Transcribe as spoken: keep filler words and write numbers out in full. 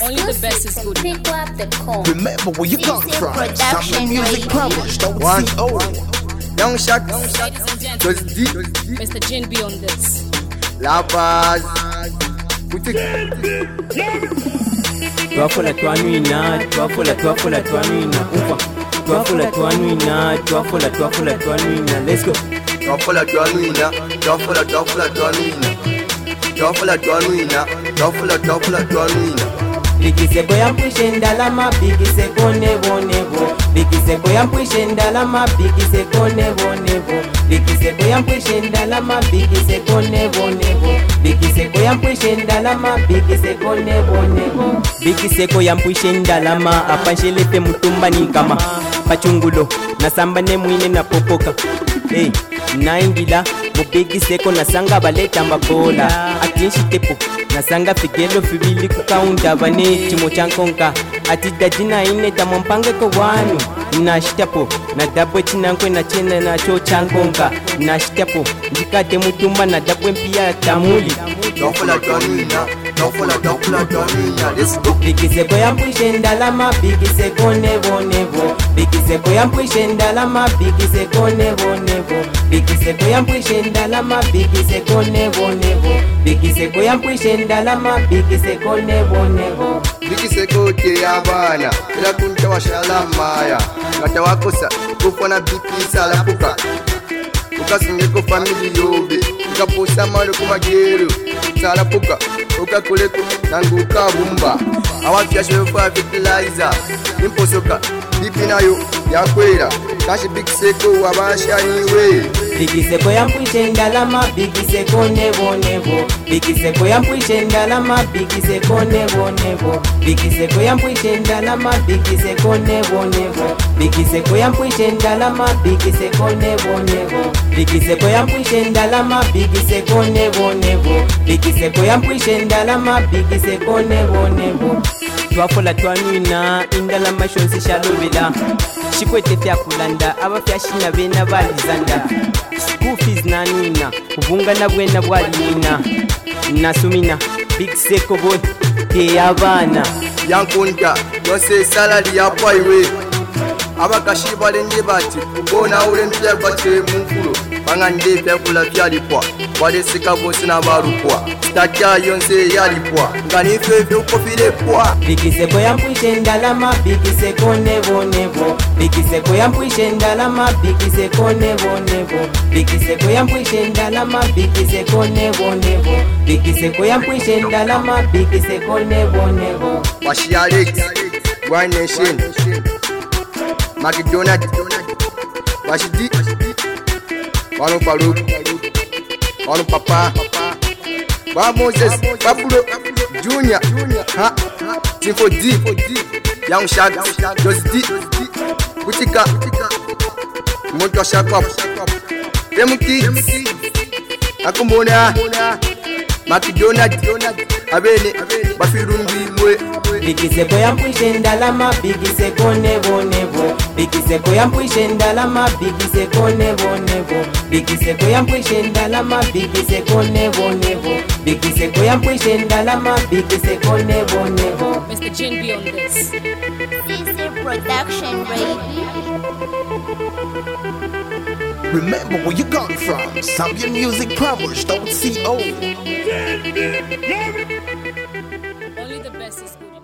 Only the best is good. Pick up the call. Remember where you come from. Production Some music radio. published on One. C O. Young Shaq, Ladies and gentlemen, just deep, Mister Jin be on this. Lavaz, put it. Twafula twanuina, twafula twafula twanuina, umfa. Twafula twanuina, twafula twafula twanuina. Let's go. Twafula twanuina, twafula twafula twanuina. Twafula twanuina, twafula twafula twanuina. Bikiseko yampwishe ndalama, bikiseko nebo nebo. Bikiseko yampwishe ndalama, bikiseko nebo nebo. Bikiseko yampwishe ndalama, bikiseko nebo nebo. Bikiseko yampwishe ndalama, bikiseko nebo nebo. Bikiseko yampwishe ndalama, apanshelete mutumba ni kama pachungulo, nasamba ne mwine na popoka. Hey, naingila mubikiseko nasanga baleta mabola. Atinshitepo nasanga figelo fibili kukaunda bane chimo chankonka. Ati dajina ine tamompange ko wanu nashitapo na dabwe chinankwe na chena na cho chankonka. Nashitapo njikate mutumba na dabwe mpia tamuli. Twafula twanuina, twafula twafula twanuina. Let's go. Bikiseko yampwishe ndalama, bikiseko nebo nebo. Bikiseko yampwishe ndalama, bikiseko nebo nebo. Bikiseko yampwishe ndalama, bikiseko nebo nebo. Bikiseko yampwishe ndalama, bikiseko nebo nebo. Bikiseko te abana, ila kunta washalamaya. Kata wakosa, kufona bikisa la puka. Ukasingeko family yobe, ukaposa malo kumagero. Sala puka, ukakuleko nangu kabumba. Awafyashe yofa fertilizer, imposoka, bipi nayo yakwera. Kashi bikiseko wabasha iwe. Bikiseko yampwishe ndalama, bikiseko nebo nebo. Bikiseko yampwishe ndalama, bikiseko nebo nebo. Bikiseko yampwishe ndalama, bikiseko nebo nebo. Bikiseko yampwishe ndalama, bikiseko nebo nebo. Bikiseko yampwishe ndalama, bikiseko nebo nebo. Bikiseko yampwishe ndalama, bikiseko nebo nebo. Twafula twanuina, indalama shonsi shalobela. Shikwete fya kulanda, abafya shina bena balizanda. School fees nanina, ubunga na bwena bwalina. Nasumina, big seko boy, te abana. Yankunta, yose salary yapwa iwe. Abakashi balenje bati, ubona ule mpya bache mumfulo. Bangande fya kula fyalipwa, wale sika bosi na barupwa. Stakia yonse yalipwa, ngani fefe ukofile pwa. Bikiseko yampwishe ndalama, bikiseko nebo nebo. Bikiseko yampwishe ndalama, bikiseko nebo nebo. Bikiseko yampwishe ndalama, bikiseko nebo nebo. Bikiseko yampwishe ndalama, bikiseko nebo nebo. Washi Alex, One Nation, McDonald, Washi D, Wano Farouk, Wano Papa, Wa Moses, Papulo, Junior, Ha, Tifo D, Young Shaq, Just D, Butika, Moto Shakop, Demo Kids, Akumona, McDonald, Abene, Bafirumbi Mwe. Bikiseko yampwishe ndalama, bikiseko nebo nebo. Bikiseko yampwishe ndalama, bikiseko nebo nebo. Bikiseko yampwishe ndalama, bikiseko nebo nebo. Bikiseko yampwishe ndalama, bikiseko nebo nebo. Mister Jin be on this. C C Production radio. Remember where you come from. Some music published on C O. Only the best is good.